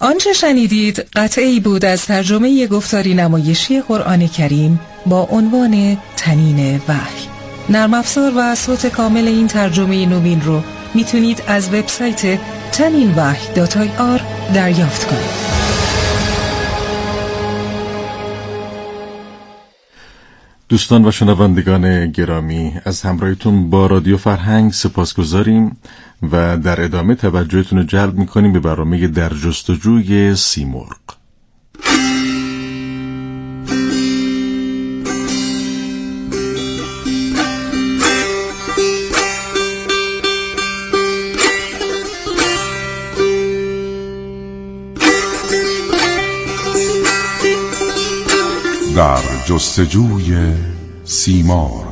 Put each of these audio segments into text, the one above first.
آنچه شنیدید قطعی بود از ترجمه گفتاری نمایشی قرآن کریم با عنوان تنین وحی. نرم افزار و صوت کامل این ترجمه نوین رو میتونید از وبسایت taninwahy.ir دریافت کنید. دوستان و شنوندگان گرامی، از همراهیتون با رادیو فرهنگ سپاسگزاریم و در ادامه توجهتون رو جلب میکنیم به برنامه در جستجوی سیمرغ. در جستجوی سیمرغ.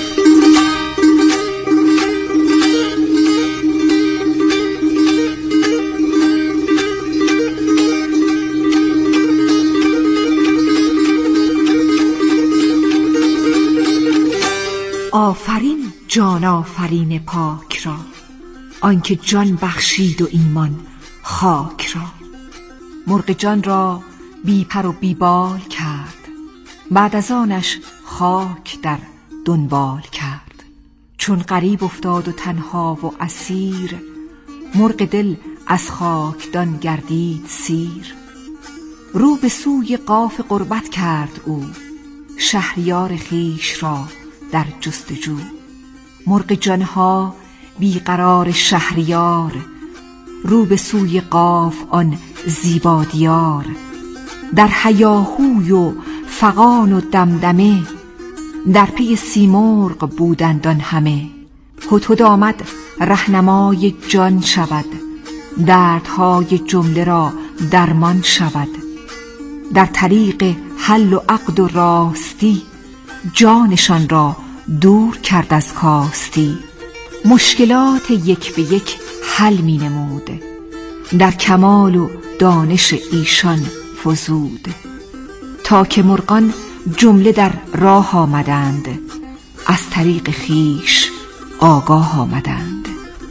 آفرین جان آفرین پاک را، آنکه جان بخشید و ایمان خاک را. مرغ جان را بی پر و بی بال کرد، بعد از آنش خاک در دنبال کرد. چون غریب افتاد و تنها و اسیر، مرغ دل از خاکدان گردید سیر. رو به سوی قاف غربت کرد او، شهریار خویش را در جستجو. مرغ جانها بیقرار شهریار، رو به سوی قاف آن زیبا دیار. در هیاهوی و فغان و دمدمه، در پی سیمرغ بودند آن همه. هدهد آمد رهنمای جان شود، دردهای جمله را درمان شود. در طریق حل و عقد و راستی، جانشان را دور کرد از کاستی. مشکلات یک به یک حل می نمود، در کمال و دانش ایشان فزود. تا که مرغان جمله در راه آمدند، از طریق خیش آگاه آمدند.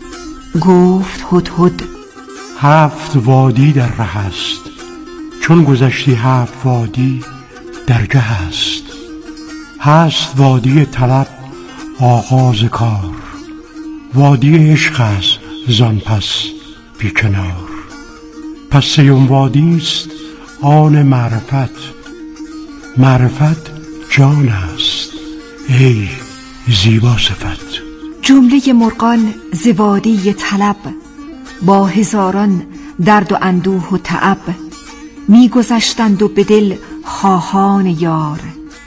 گفت هدهد 7 وادی در ره است، چون گذشتی 7 وادی درگه است. هست وادی طلب آغاز کار، وادی عشق است زان پس بیکنار. پس 3 وادی است آن معرفت، معرفت جان است ای زیبا صفت. جمله مرغان ز وادی طلب، با هزاران درد و اندوه و تعب. می گذشتند و به دل خواهان یار،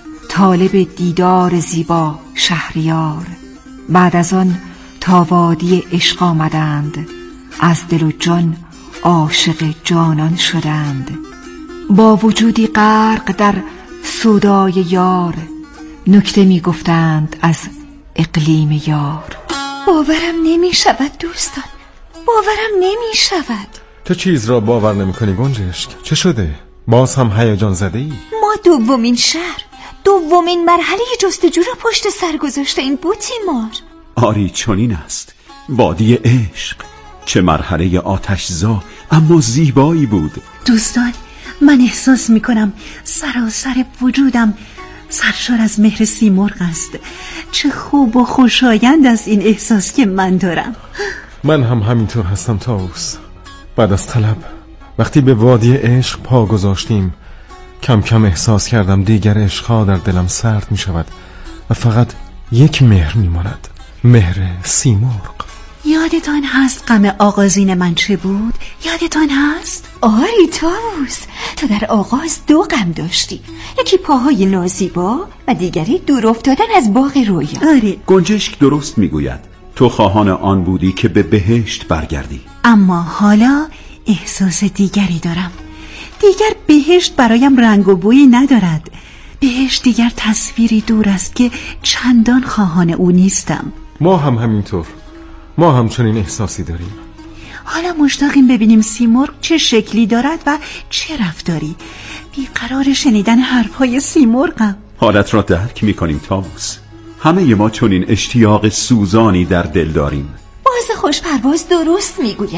طالب دیدار زیبا شهریار. بعد از آن تا وادی عشق آمدند، از دل و جان عاشق جانان شدند. با وجودی غرق در سودای یار، نکته می گفتند از اقلیم یار. باورم نمی شود دوستان، باورم نمی شود. تو چیز را باور نمی کنی گنجشک؟ چه شده؟ باز هم هیجان زده ای؟ ما دومین شهر، دومین مرحله جستجو را پشت سر گذاشته این بوتیمار. آری چنین است وادی عشق، چه مرحله آتشزا اما زیبایی بود. دوستان، من احساس میکنم سراسر وجودم سرشار از مهر سیمرغ است. چه خوب و خوشایند است این احساس که من دارم. من هم همینطور هستم طاووس. بعد از طلب، وقتی به وادی عشق پا گذاشتیم، کم کم احساس کردم دیگر عشقها در دلم سرد می شود و فقط یک مهر می ماند، مهر سیمرغ. یادتان هست غم آغازین من چه بود؟ یادتان هست؟ آری طاووس، تو در آغاز 2 غم داشتی، یکی پاهای نازیبا و دیگری دور افتادن از باغ رویا. آره، گنجشک درست میگوید، تو خواهان آن بودی که به بهشت برگردی. اما حالا احساس دیگری دارم. دیگر بهشت برایم رنگ و بویی ندارد. بهشت دیگر تصویری دور است که چندان خواهان او نیستم. ما هم همینطور، ما هم چنین احساسی داریم. حالا مشتاقیم ببینیم سیمرغ چه شکلی دارد و چه رفتاری. بیقرار شنیدن حرفهای سیمرغم. حالت را درک میکنیم طاووس، همه ما چنین اشتیاق سوزانی در دل داریم. باز خوش پرواز درست میگوید،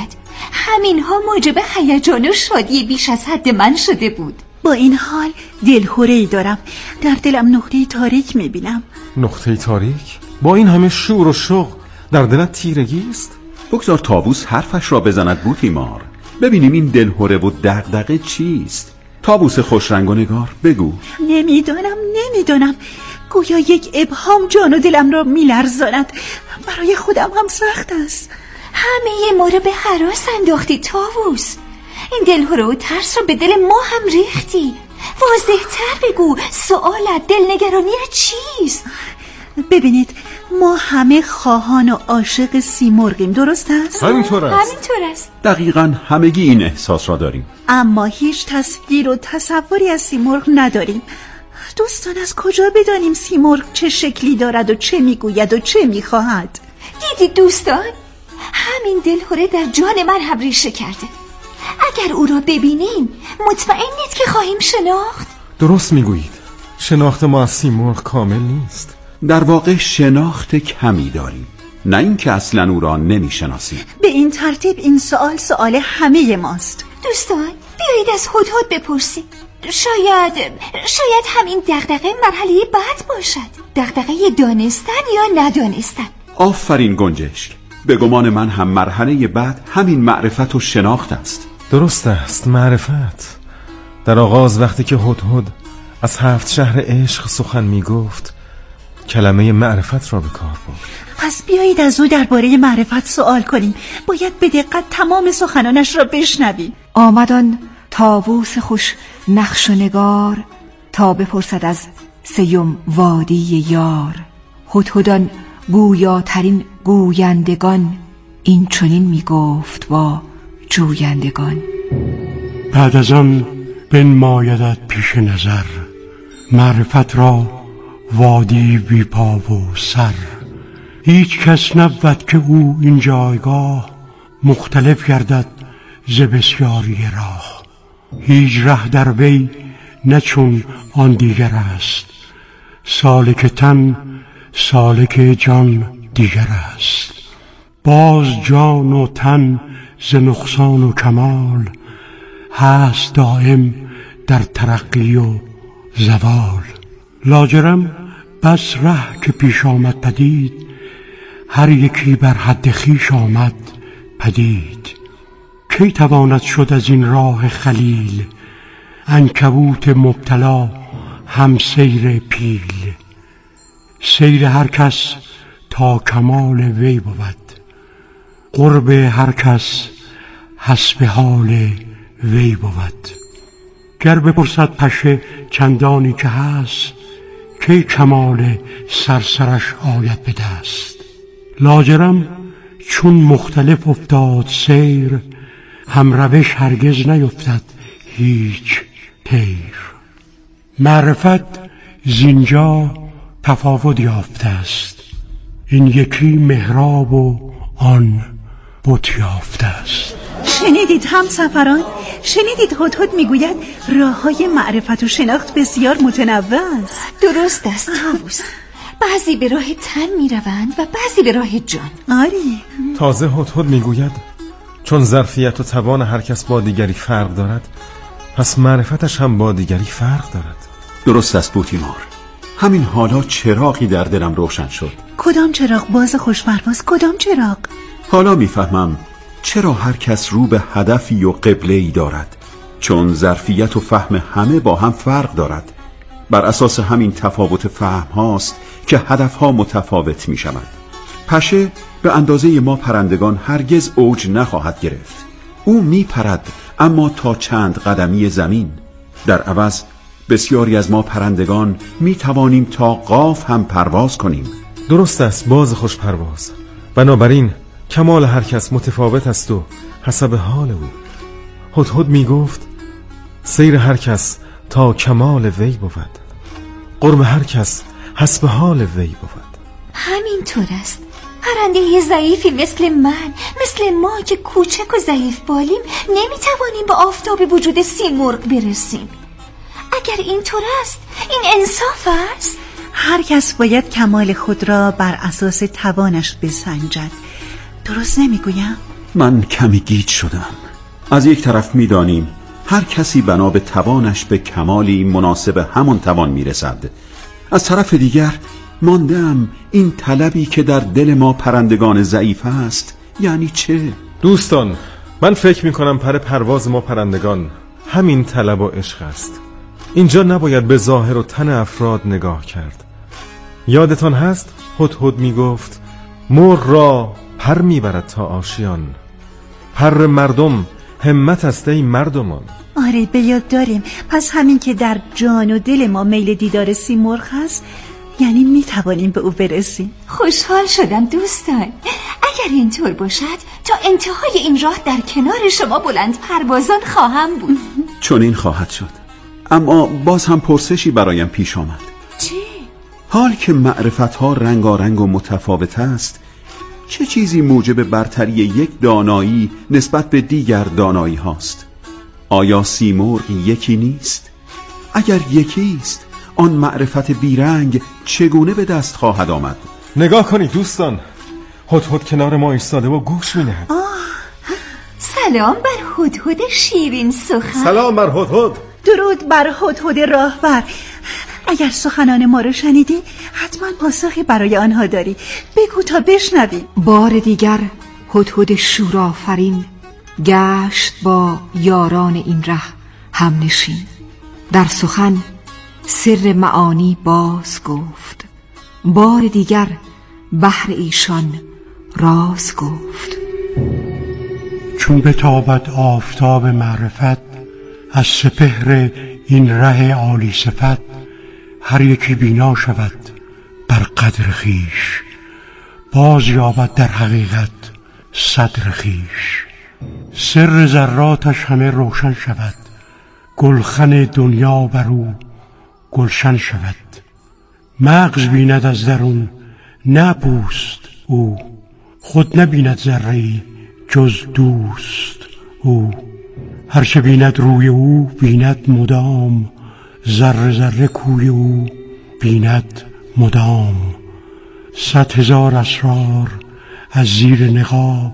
همینها موجب هیجان و شادی بیش از حد من شده بود. با این حال دلهره‌ای دارم، در دلم نقطه تاریک میبینم. نقطه تاریک؟ با این همه شور و شوق در دلت تیرگی است؟ بگذار طاووس حرفش را بزند بوتیمار، ببینیم این دلهره و دغدغه چیست. طاووس خوشرنگ و نگار بگو. نمیدانم گویا یک ابهام جان و دلم را میلرزاند. برای خودم هم سخت است. همه ما را به هراس انداختی طاووس. این دلهره و ترس را به دل ما هم ریختی. واضح‌تر بگو، سؤالت، دلنگرانیت چیست؟ ببینید، ما همه خواهان و عاشق سیمرغیم، درست است؟ همینطور است. دقیقاً همگی این احساس را داریم، اما هیچ تصویر و تصوری از سیمرغ نداریم. دوستان، از کجا بدانیم سیمرغ چه شکلی دارد و چه میگوید و چه میخواهد؟ دیدید دوستان، همین دلهره در جان من هم ریشه کرده. اگر او را ببینیم مطمئنید که خواهیم شناخت. درست میگویید، شناخت ما از سیمرغ کامل نیست. در واقع شناخت کمی داریم، نه اینکه اصلا او را نمیشناسیم. به این ترتیب این سؤال همه ماست. دوستان، بیایید از هدهد بپرسیم. شاید همین دغدغه مرحله بعد باشد، دغدغه دانستن یا ندانستن. آفرین گنجشک، به گمان من هم مرحله بعد همین معرفت و شناخت است. درست است، معرفت. در آغاز وقتی که هدهد از 7 شهر عشق سخن می گفت، کلمه معرفت را به کار برد. پس بیایید از او درباره معرفت سوال کنیم. باید به دقت تمام سخنانش را بشنویم. آمدان طاووس خوش نقش و نگار، تا بپرسد از سیم وادی یار. هدهدان گویاترین گویندگان، این چنین می گفت با جویندگان. بعد از آن بنمایدت پیش نظر، معرفت را وادی بی پا و سر. هیچ کس نبود که او این جایگاه، مختلف گردد ز بسیاری راه. هیچ ره در وی نه چون آن دیگر است، سالک تن سالک جان دیگر است. باز جان و تن ز نقصان و کمال، هست دائم در ترقی و زوال. لاجرم بس ره که پیش آمد پدید، هر یکی بر حد خویش آمد پدید. کی تواند شد از این راه خلیل، عنکبوت مبتلا هم سیر پیل. سیر هر کس تا کمال وی بود، قرب هر کس حسب حال وی بود. گر بپرسد پشه چندانی که هست، کی کمال سرسرش آید به دست. لاجرم چون مختلف افتاد سیر، هم روش هرگز نیفتد هیچ تیر. معرفت زینجا تفاوت یافته است، این یکی محراب و آن بت یافته است. شنیدید همسفران؟ شنیدید هدهد میگوید راههای معرفت و شناخت بسیار متنوع است. درست است طاووس، بعضی به راه تن میروند و بعضی به راه جان. آری. تازه هدهد میگوید چون ظرفیت و توان هر کس با دیگری فرق دارد، پس معرفتش هم با دیگری فرق دارد. درست است بوتیمار، همین حالا چراغی در دلم روشن شد. کدام چراغ باز خوشپرواز؟ کدام چراغ؟ حالا میفهمم چرا هر کس رو به هدفی و قبله‌ای دارد، چون ظرفیت و فهم همه با هم فرق دارد. بر اساس همین تفاوت فهم هاست که هدف ها متفاوت می شود. پشه به اندازه ما پرندگان هرگز اوج نخواهد گرفت. او می پرد اما تا چند قدمی زمین. در عوض بسیاری از ما پرندگان می توانیم تا قاف هم پرواز کنیم. درست است باز خوش پرواز. بنابراین کمال هر کس متفاوت است و حسب حال او. هدهد می گفت سیر هر کس تا کمال وی بود، قرب هر کس حسب حال وی بود. همینطور است. پرنده ضعیفی مثل من، مثل ما که کوچک و ضعیف بالیم، نمیتوانیم به آفتاب وجود سیمرغ برسیم. اگر اینطور است، این انصاف است. هر کس باید کمال خود را بر اساس توانش بسنجد. درست نمیگویم؟ من کمی گیج شدم. از یک طرف می‌دانیم هر کسی بنا به توانش به کمالی مناسب همان توان میرسد. از طرف دیگر ماندم این طلبی که در دل ما پرندگان ضعیف است یعنی چه؟ دوستان، من فکر میکنم پر پرواز ما پرندگان همین طلب و عشق است. اینجا نباید به ظاهر و تن افراد نگاه کرد. یادتان هست هدهد میگفت مرغ را پر میبرد تا آشیان، پر مردم همت است ای مردمان. آره به یاد داریم. پس همین که در جان و دل ما میل دیدار سیمرغ هست یعنی میتوانیم به او برسیم. خوشحال شدم دوستان. اگر اینطور باشد تا انتهای این راه در کنار شما بلند پروازان خواهم بود. چون این خواهد شد. اما باز هم پرسشی برایم پیش آمد. چی؟ حال که معرفتها رنگارنگ و متفاوت است، چه چیزی موجب برتری یک دانایی نسبت به دیگر دانایی هاست؟ آیا سیمرغ یکی نیست؟ اگر یکی است، آن معرفت بیرنگ چگونه به دست خواهد آمد؟ نگاه کنید دوستان، هدهد کنار ما ایستاده و گوش می‌دهد. سلام بر هدهد شیرین سخن. سلام بر هدهد. درود بر هدهد راهبر. اگر سخنان ما رو شنیدی حتما پاسخی برای آنها داری. بگو تا بشنویم. بار دیگر هدهد شورآفرین گشت با یاران این ره هم نشین. در سخن سر معانی باز گفت، بار دیگر بحر ایشان راز گفت. چون بتابد آفتاب معرفت از سپهر این ره عالی صفت، هر یکی بینا شود بر قدر خیش، باز یابد در حقیقت صدر خیش. سر ذراتش همه روشن شود، گلخن دنیا بر او گلشن شود. مغز بیند از درون نه پوست او، خود نبیند ذره‌ای جز دوست او. هرچه بیند روی او بیند مدام، ذره ذره کوی او بیند مدام. 100,000 اسرار از زیر نقاب،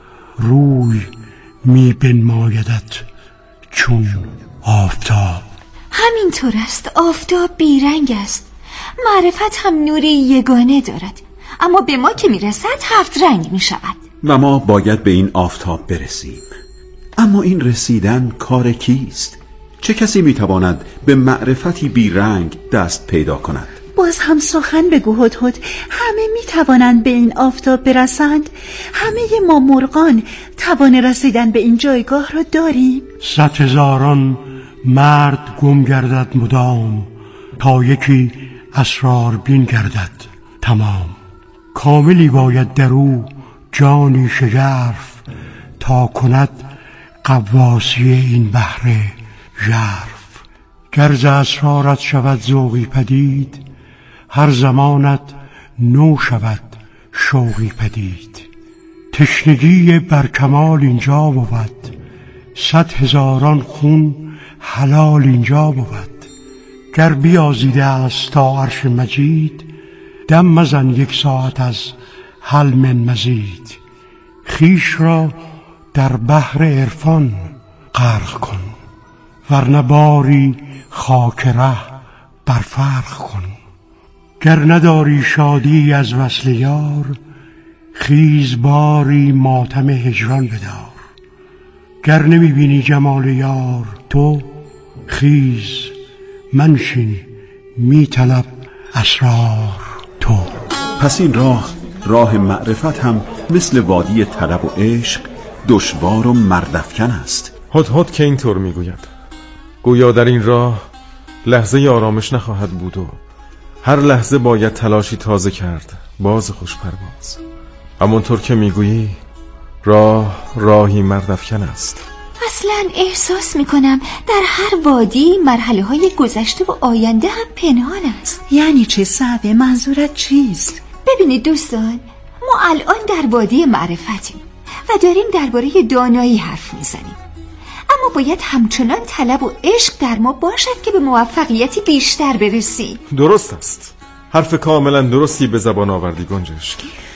روی می بنمایدت چون آفتاب. همینطور است، آفتاب بیرنگ است. معرفت هم نوری یگانه دارد، اما به ما که میرسد 7 رنگ میشود. و ما باید به این آفتاب برسیم. اما این رسیدن کار کیست؟ چه کسی میتواند به معرفتی بیرنگ دست پیدا کند؟ باز هم سخن بگو هدهد. همه میتوانند به این آفتاب برسند. همه ما مرغان توان رسیدن به این جایگاه را داریم. 100,000 مرد گم گردد مدام، تا یکی اسرار بین گردد تمام. کاملی باید در او جانی شگرف، تا کند غواصی این بحر ژرف. گر ز اسرارت شود ذوقی پدید، هر زمانت نو شود شوقی پدید. تشنگی بر کمال اینجا بود، 100,000 خون حلال اینجا بود. گر بیازیده است تا عرش مجید، دم مزن 1 ساعت از حل من مزید. خیش را در بحر عرفان غرق کن، ورنه باری خاک ره بر فرق کن. گر نداری شادی از وصل یار، خیز باری ماتم هجران بدار. گر نمی بینی جمال یار تو، خیز منشین می طلب اسرار تو. پس این راه معرفت هم مثل وادی طلب و عشق دشوار و مردافکن است. هدهد که اینطور میگوید، گویا در این راه لحظه آرامش نخواهد بود و هر لحظه باید تلاشی تازه کرد باز خوش پرواز. همونطور که میگویی راهی مردافکن است. اصلا احساس میکنم در هر وادی مرحله های گذشته و آینده هم پنهان است. یعنی چه صعبه؟ منظورت چیست؟ ببینید دوستان، ما الان در وادی معرفتیم و داریم درباره دانایی حرف میزنیم، اما باید همچنان طلب و عشق در ما باشد که به موفقیتی بیشتر برسیم. درست است، حرف کاملا درستی به زبان آوردی گنجشک.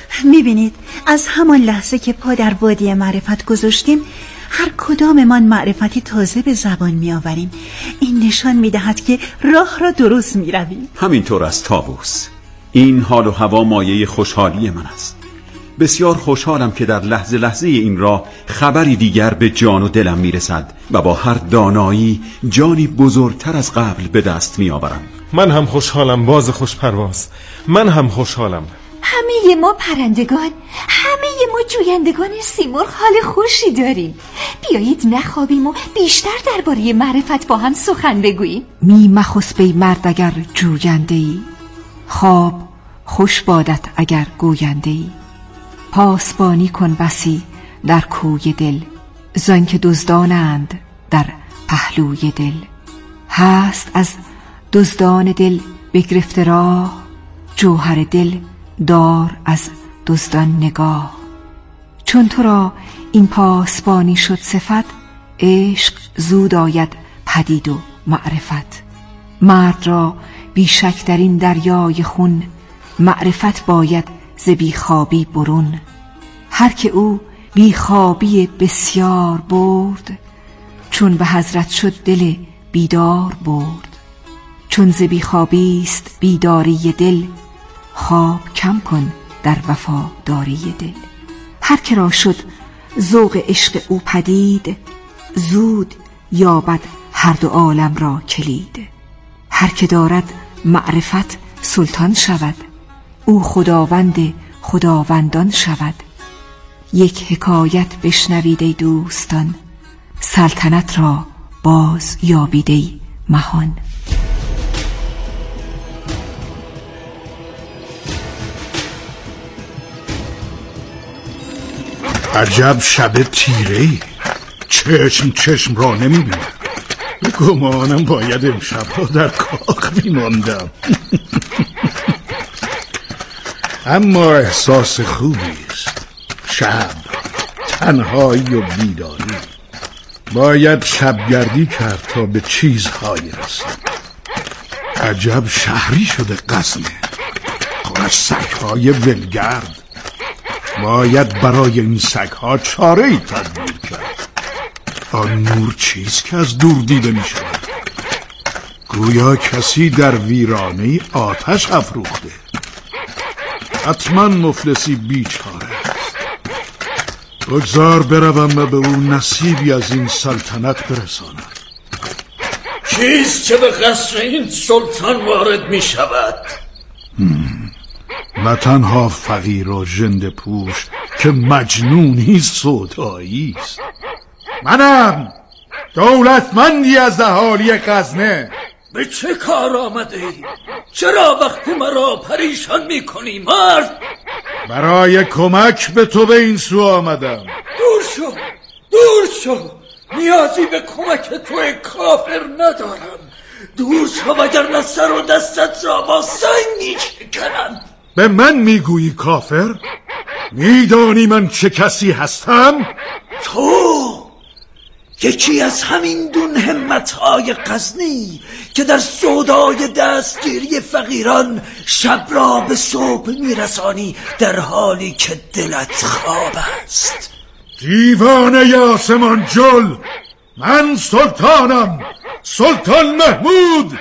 میبینید از همان لحظه که پا در وادی معرفت گذاشتیم هر کداممان معرفتی تازه به زبان میآوریم. این نشان میدهد که راه را درست میرویم. همینطور است طاووس. این حال و هوا مایه خوشحالی من است. بسیار خوشحالم که در لحظه لحظه این راه خبری دیگر به جان و دلم میرسد و با هر دانایی جانی بزرگتر از قبل به دست میآورم. من هم خوشحالم باز خوش پرواز. من هم خوشحالم. همه ما پرندگان، همه ما جویندگان سیمرغ حال خوشی داریم. بیایید نخوابیم و بیشتر درباره معرفت با هم سخن بگوییم. می مخسب ای مرد اگر جوینده‌ای، خواب خوش بادت اگر گوینده‌ای. پاسبانی کن بسی در کوی دل، زان که دزدانند در پهلوی دل. هست از دزدان دل بگرفته راه، جوهر دل دار از دزدان نگاه. چون تو را این پاسبانی شد صفت، عشق زود آید پدید و معرفت. مرد را بیشک در این دریای خون، معرفت باید ز بیخوابی برون. هر که او بیخوابی بسیار برد، چون به حضرت شد دل بیدار برد. چون ز بیخوابی است بیداری دل، خواب کم کن در وفاداری دل. هر که را شد ذوق عشق او پدید، زود یابد هر دو عالم را کلید. هر که دارد معرفت سلطان شود، او خداوند خداوندان شود. یک حکایت بشنوید ای دوستان، سلطنت را باز یابید ای مهان. عجب شب تیره‌ای، چشم را نمی‌بینم. گمانم باید امشب‌ها در کاخ می‌ماندم. اما احساس خوبی است. شب، تنهایی و بیداری. باید شبگردی کرد تا به چیزهایی رسید. عجب شهری شده غزنه، پر از سگ‌های ولگرد. باید برای این سگ‌ها چاره‌ای تدبیر کرد. آن نور چیست که از دور دیده می شود؟ گویا کسی در ویرانه آتش افروخته. حتما مفلسی بیچاره است. بگذار بروم و به او نصیبی از این سلطنت برسانم. چیست که به قصر این سلطان وارد می شود؟ نه تنها فقیر و ژنده پوش که مجنونی سودایی است. منم دولتمندی از اهالی غزنه. به چه کار آمده ای؟ چرا وقتی مرا پریشان می کنی مرد؟ برای کمک به تو به این سو آمدم. دور شو نیازی به کمک توی کافر ندارم. دور شو وگرنه سر و دستت را با سنگ می‌شکنم. به من میگویی کافر؟ میدانی من چه کسی هستم؟ تو یکی از همین دون همت‌های غزنی که در سودای دستگیری فقیران شب را به صبح میرسانی در حالی که دلت خواب است. دیوانه آسمان جل، من سلطانم، سلطان محمود.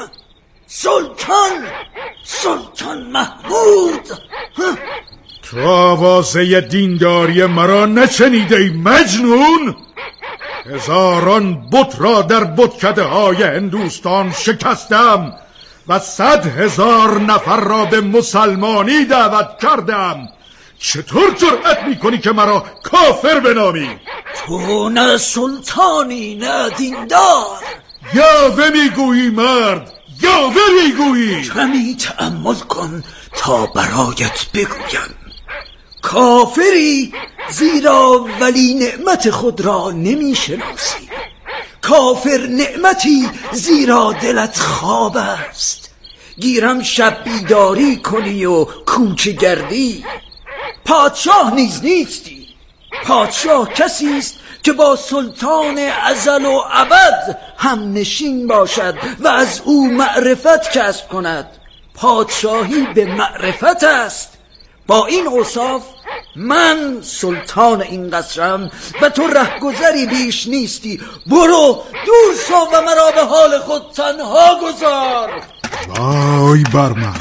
سلطان محمود. تو آوازه دینداری مرا نشنیده ای مجنون؟ هزاران بت را در بتکده های هندوستان شکستم و 100,000 نفر را به مسلمانی دعوت کردم. چطور جرأت میکنی که مرا کافر بنامی؟ تو نه سلطانی نه دیندار. یاوه میگویی مرد، یاوه میگویی. کمی تأمل کن تا برایت بگویم. کافری زیرا ولی نعمت خود را نمیشناسی. کافر نعمتی زیرا دلت خواب است. گیرم شب بیداری کنی و کوچه گردی. پادشاه نیز نیستی. پادشاه کسی است که با سلطان ازل و ابد هم نشین باشد و از او معرفت کسب کند. پادشاهی به معرفت است. با این اوصاف من سلطان این قصرم و تو رهگذری بیش نیستی. برو دور شو و مرا به حال خود تنها گذار. وای بر من،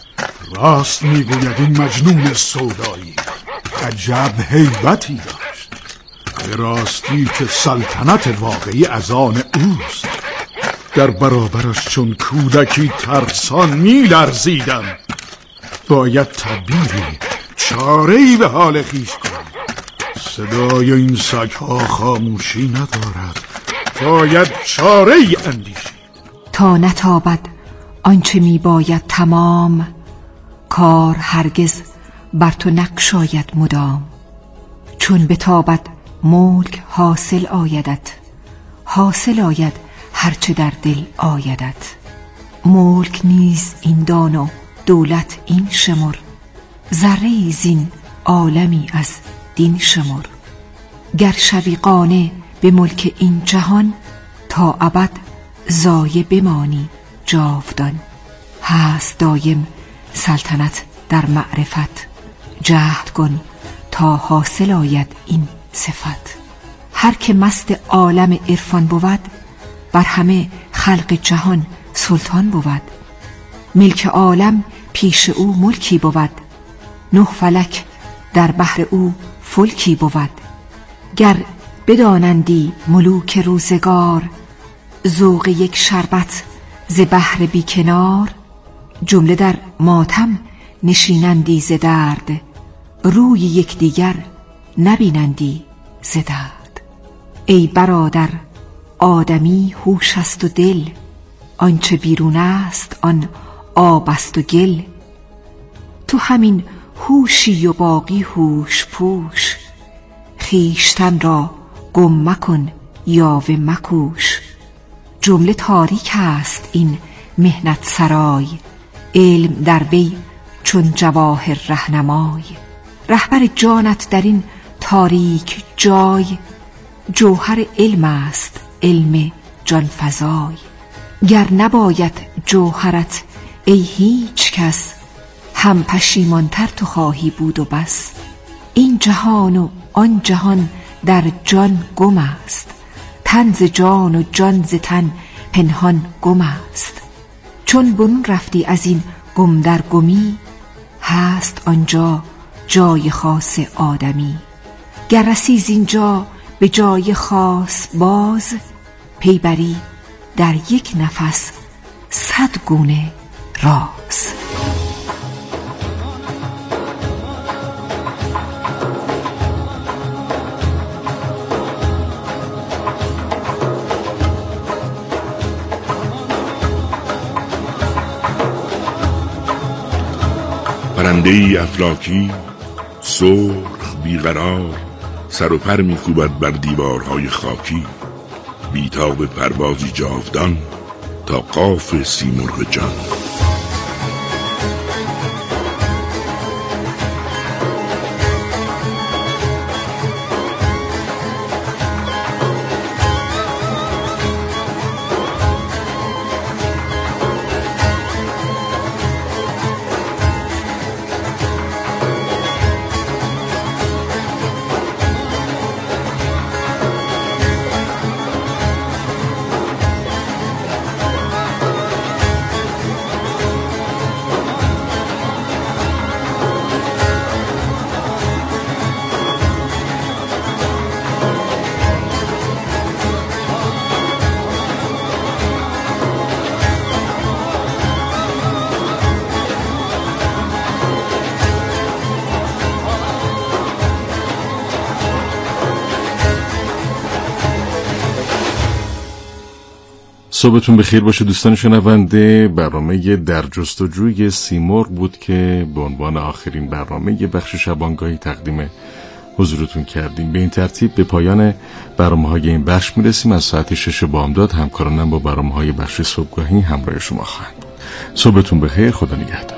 راست میگوید این مجنون سودایی. عجب هیبتی داشت. به راستی که سلطنت واقعی از آن اوست. در برابرش چون کودکی ترسان میلرزیدم. باید تدبیری، چاره‌ای به حال خویش کنم. صدای این سگ‌ها خاموشی ندارد. باید چاره‌ای اندیشید. تا نتابد آنچه می باید تمام، کار هرگز بر تو نگشاید مدام. چون بتابد ملک حاصل آیدت، حاصل آید هرچه در دل آیدت. ملک نیز این دان و دولت این شمر، ذره زین عالمی از دین شمر. گر شوی قانع به ملک این جهان، تا ابد ضایع بمانی جاودان. هست دایم سلطنت در معرفت، جهد کن تا حاصل آید این صفت. هر که مست عالم عرفان بود، بر همه خلق جهان سلطان بود. ملک عالم پیش او ملکی بود، نه فلک در بحر او فلکی بود. گر بدانندی ملوک روزگار، ذوق یک شربت ز بحر بی کنار. جمله در ماتم نشینندی ز درد، روی یکدیگر نبینندی ز درد. ای برادر آدمی هوش است و دل، آنچه بیرون است آن آب است و گل. تو همین هوشی و باقی هوش پوش، خویشتن را گم مکن یاوه مکوش. جمله تاریک است این مهنت سرای، علم در وی چون جواهر رهنمای. رهبر جانت در این تاریک جای، جوهر علم است علم جان فزای. گر نباید جوهرت ای هیچ کس، هم پشیمانتر تو خواهی بود و بس. این جهان و آن جهان در جان گم است، تن ز جان و جان ز تن پنهان گم است. چون برون رفتی از این گم در گمی، هست آنجا جای خاص آدمی. گر رسی زینجا به جای خاص باز، پی بری در یک نفس 100 گونه راز. پرنده‌ای افلاکی سرخ بیقرار، سر و پر می‌کوبد بر دیوارهای خاکی. بیتاب پروازی جاودان تا قاف سیمرغ جان. صبحتون بخیر باشه دوستان شنونده. برنامه در جستجوی سیمرغ بود که به عنوان آخرین برنامه یه بخش شبانگاهی تقدیم حضورتون کردیم. به این ترتیب به پایان برنامه‌های این بخش میرسیم. از ساعت 6 بامداد همکارانم با برنامه‌های بخش صبحگاهی همراه شما خواهند بود. صبحتون بخیر، خدا نگهدار.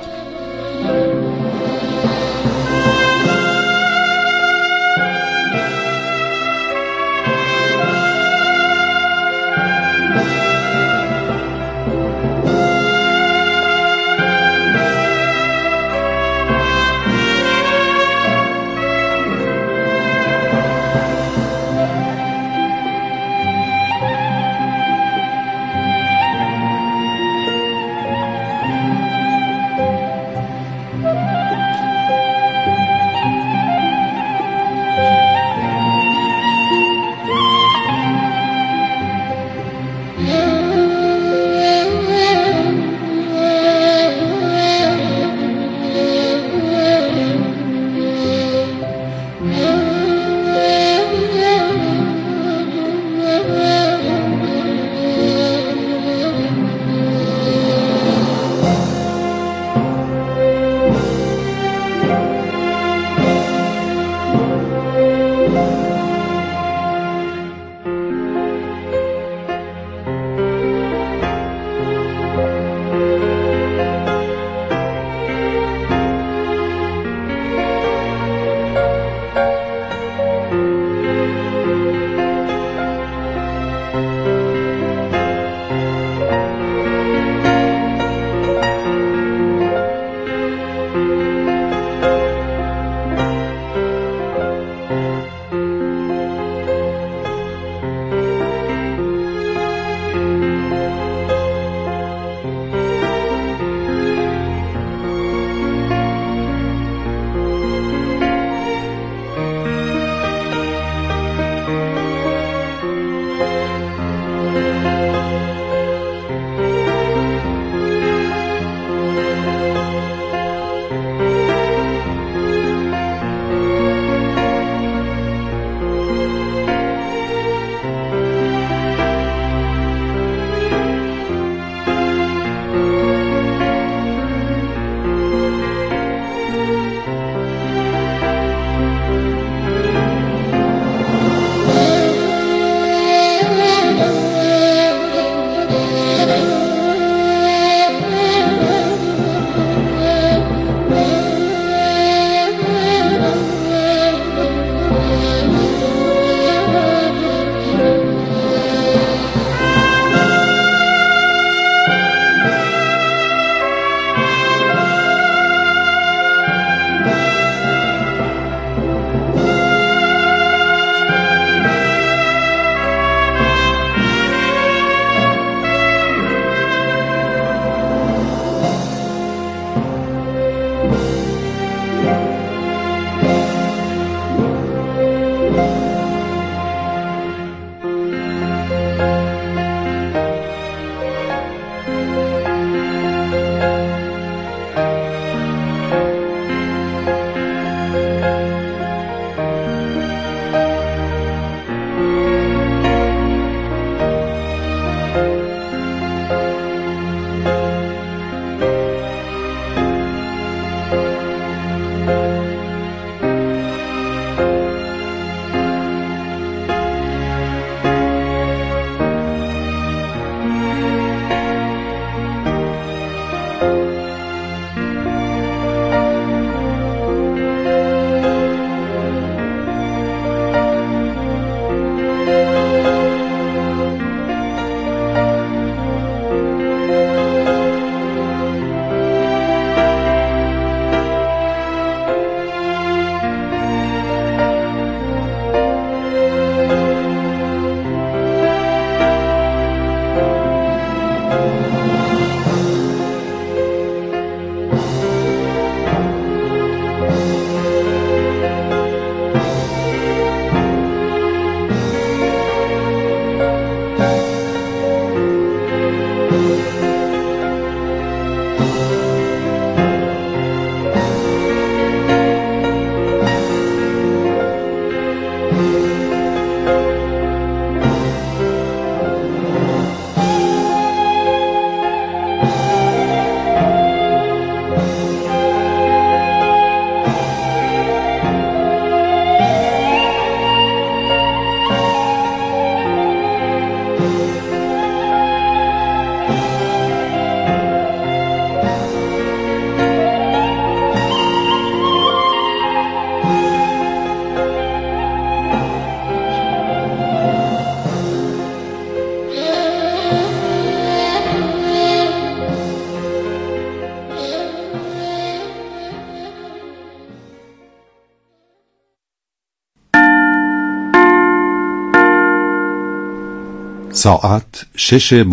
ساعت 6